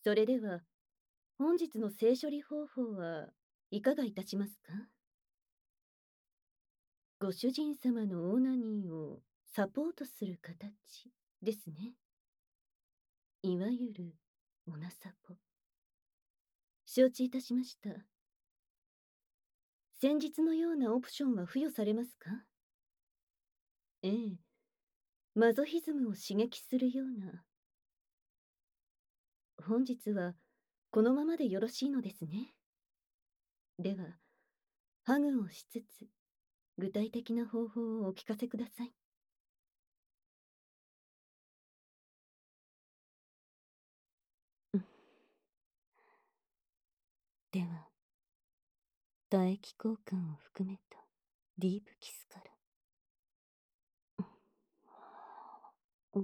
それでは、本日の性処理方法はいかがいたしますか？ご主人様のオナニーをサポートする形ですね。いわゆるオナサポ。承知いたしました。先日のようなオプションは付与されますか？ええ、マゾヒズムを刺激するような。本日はこのままでよろしいのですね。では、ハグをしつつ、具体的な方法をお聞かせください。うん。では、唾液交換を含めたディープキスから。うん。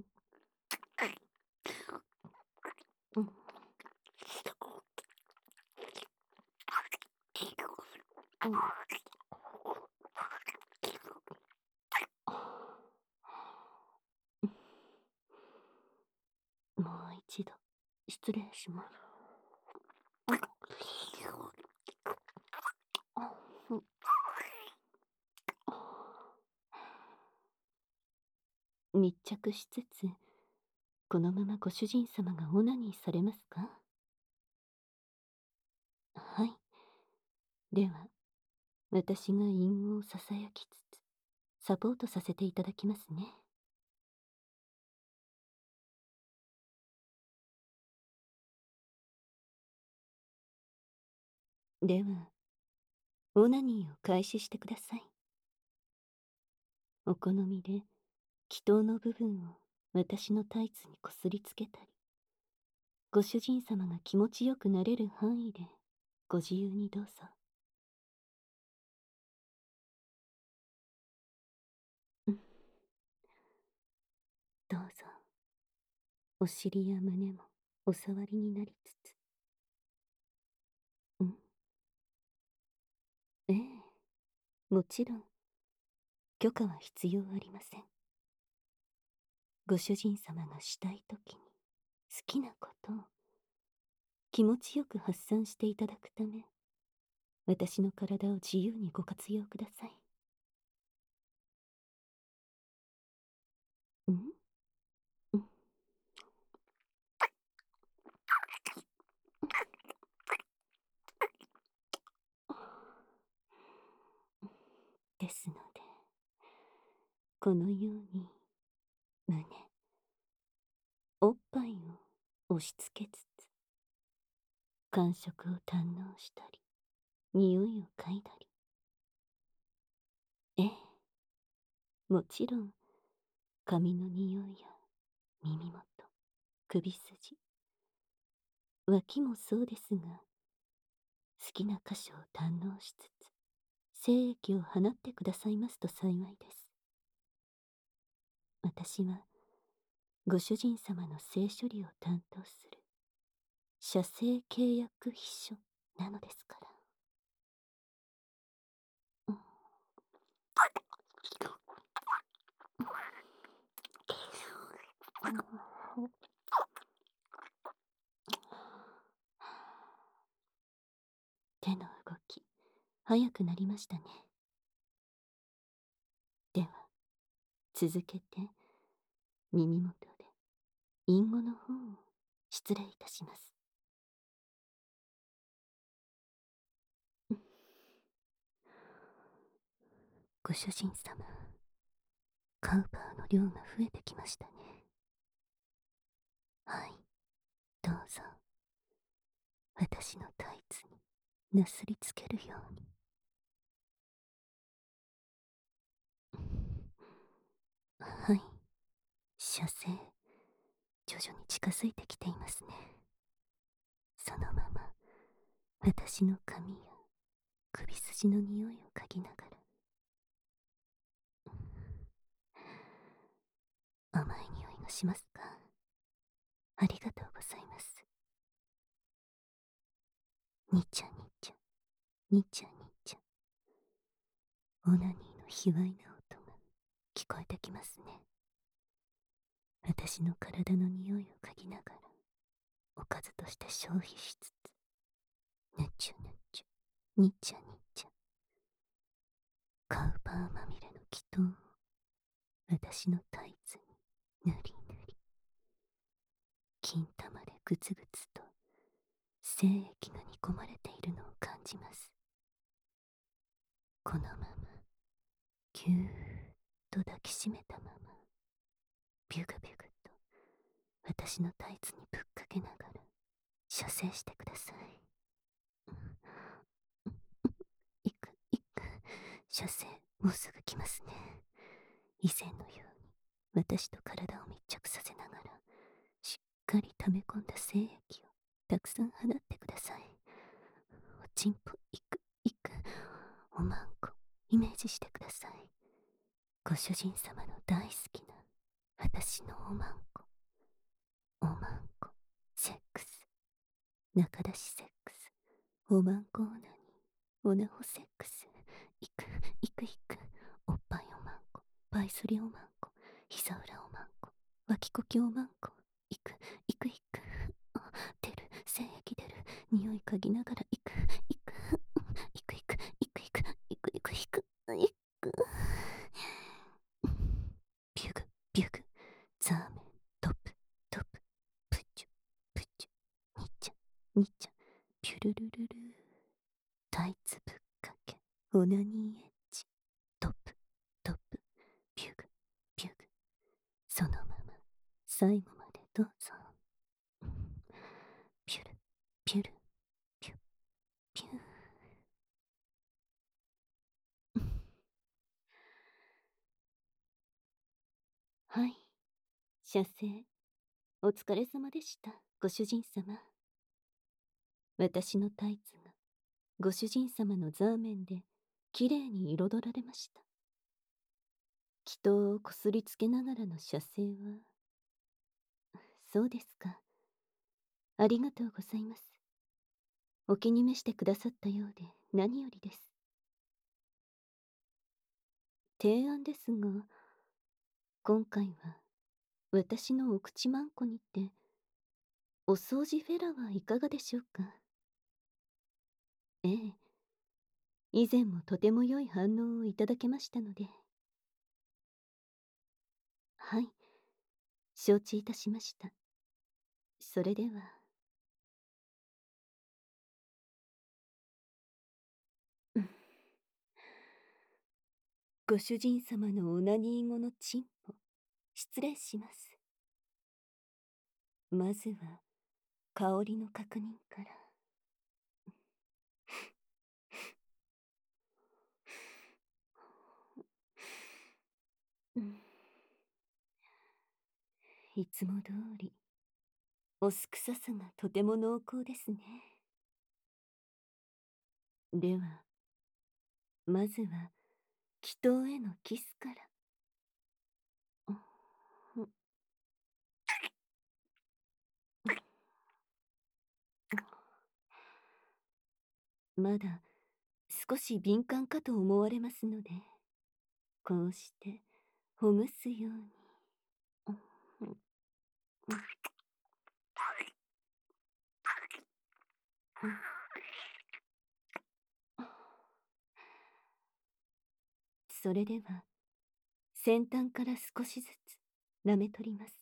うん。もう一度、失礼します。密着しつつ、このままご主人様がオナニーされますか？はい。では、私が隠語をささやきつつ、サポートさせていただきますね。では、オナニーを開始してください。お好みで、気筒の部分を私のタイツにこすりつけたり、ご主人様が気持ちよくなれる範囲で、ご自由にどうぞ。うん。どうぞ。お尻や胸もお触りになりつつ。うん。ええ、もちろん、許可は必要ありません。ご主人様がしたいときに、好きなことを気持ちよく発散していただくため、私の体を自由にご活用ください。うん。うん。ですので、このように、胸、おっぱいを押し付けつつ、感触を堪能したり、匂いを嗅いだり。ええ、もちろん、髪の匂いや耳元、首筋、脇もそうですが、好きな箇所を堪能しつつ、精液を放ってくださいますと幸いです。私は、ご主人様の性処理を担当する、社政契約秘書なのですから。うん。手の動き、速くなりましたね。では、続けて、耳元で、隠語の方を失礼いたします。ご主人様、カウパーの量が増えてきましたね。はい、どうぞ。私のタイツになすりつけるように。はい、射精、徐々に近づいてきていますね。そのまま、私の髪や首筋の匂いを嗅ぎながら。甘い匂いがしますか？ありがとうございます。にちゃにちゃ、にちゃにちゃ。オナニーの卑猥な音が聞こえてきますね。私の体の匂いを嗅ぎながら、 おかずとして消費しつつ、ぬちゅぬちゅ、にちゃにちゃ、カウパーまみれの祈祷を私のタイツにぬりぬり、金玉でグツグツと精液が煮込まれているのを感じます。このままぎゅーっと抱きしめたまま、ビュグビュグと私のタイツにぶっかけながら射精してください。いくいく、射精もうすぐ来ますね。以前のように私と体を密着させながらしっかり溜め込んだ精液をたくさん放ってください。おちんぽいくいく、おまんこイメージしてください。ご主人様の大好きな私のおまんこ、おまんこセックス、中出しセックス、おまんこオナニー、おなほセックス、いくいくいく、おっぱいおまんこ、パイソリおまんこ、膝裏おまんこ、脇こきおまんこ、いくいくいく、あ、出る、精液出る、匂い嗅ぎながらいくいくいくいくいくいくいくいくいくいく、ビュグビュグ、ザーメントップトップ、プチュプチュ、にちゃにちゃ、ピュルルルル、タイツぶっかけ、オナニーエッジ、トップトップ、ビュグビュグ、そのまま最後までどうぞ。ピュルピュルピュピュー。はい、射精お疲れ様でした、ご主人様。私のタイツがご主人様のザーメンできれいに彩られました。祈祷をこすりつけながらの射精は、そうですか。ありがとうございます。お気に召してくださったようで何よりです。提案ですが、今回は私のお口まんこにてお掃除フェラはいかがでしょうか。ええ、以前もとても良い反応をいただけましたので。はい、承知いたしました。それでは。ご主人様のオナニー後のチンポ、失礼します。まずは香りの確認から。いつも通りお酢臭さがとても濃厚ですね。ではまずは祈祷へのキスから。まだ少し敏感かと思われますので、こうしてほぐすように。それでは先端から少しずつ舐め取ります。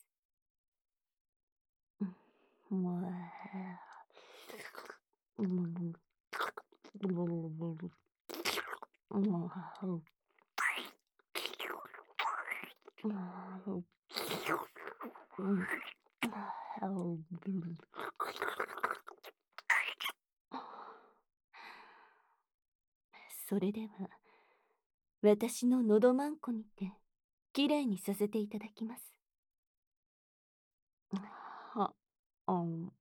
それでは私ののどまんこにてきれいにさせていただきます。は、あん、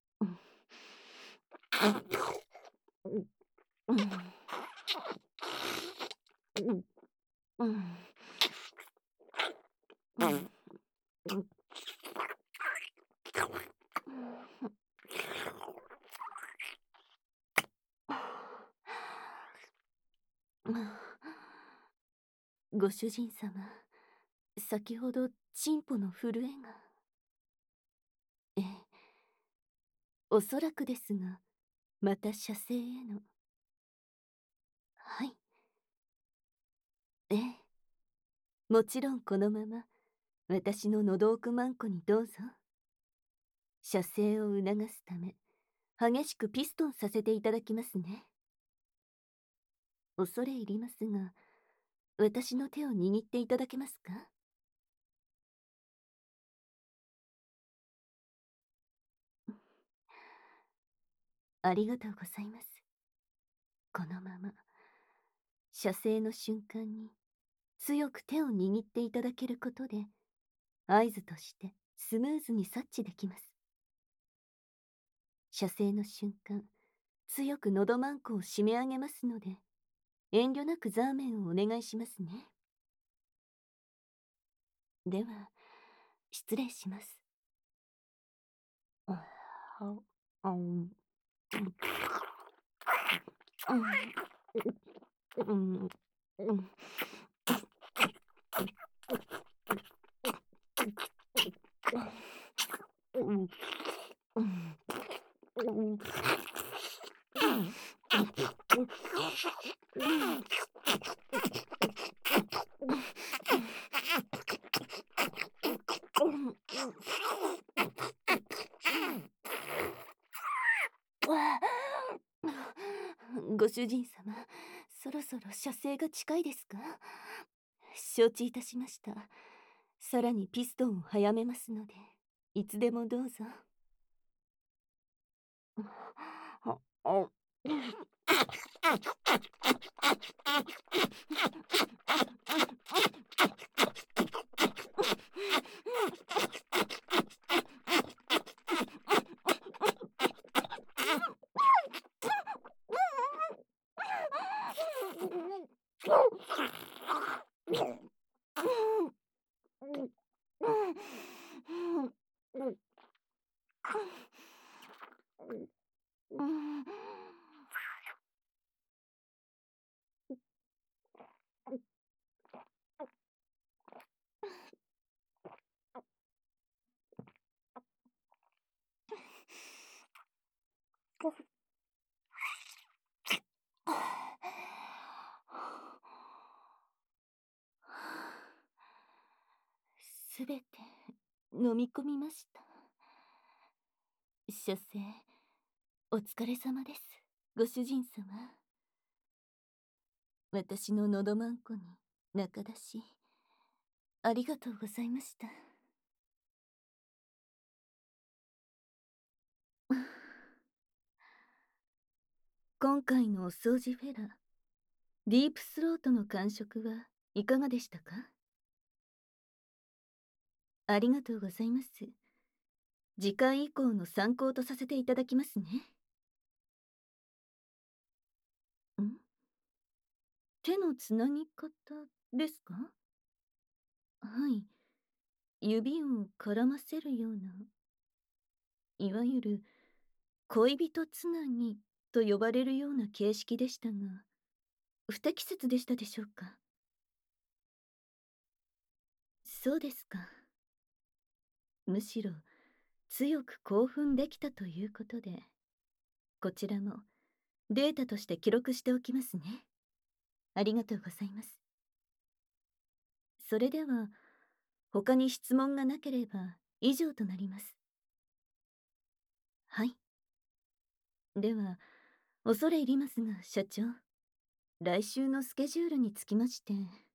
ご主人様、先ほどチンポの震えが。ええ、 おそらくですが、また射精への。はい。ええ。もちろんこのまま、私の喉奥マンコにどうぞ。射精を促すため、激しくピストンさせていただきますね。恐れ入りますが、私の手を握っていただけますか？ありがとうございます。このまま、射精の瞬間に強く手を握っていただけることで、合図としてスムーズに察知できます。射精の瞬間、強く喉マンコを締め上げますので、遠慮なくザーメンをお願いしますね。では、失礼します。ああうんうんうんうんうんご主人様、そろそろ射精が近いですか？承知いたしました。さらにピストンを早めますので、いつでもどうぞ。ああすべて飲み込みました。射精、お疲れ様です。ご主人様。私の喉まんこに中出し、ありがとうございました。今回のお掃除フェラ、ディープスロートの感触はいかがでしたか？ありがとうございます。次回以降の参考とさせていただきますね。ん手のつなぎ方ですか？はい。指を絡ませるような、いわゆる恋人つなぎと呼ばれるような形式でしたが、不適切でしたでしょうか？そうですか。むしろ強く興奮できたということで、こちらもデータとして記録しておきますね。ありがとうございます。それでは、他に質問がなければ以上となります。はい。では、恐れ入りますが、社長。来週のスケジュールにつきまして、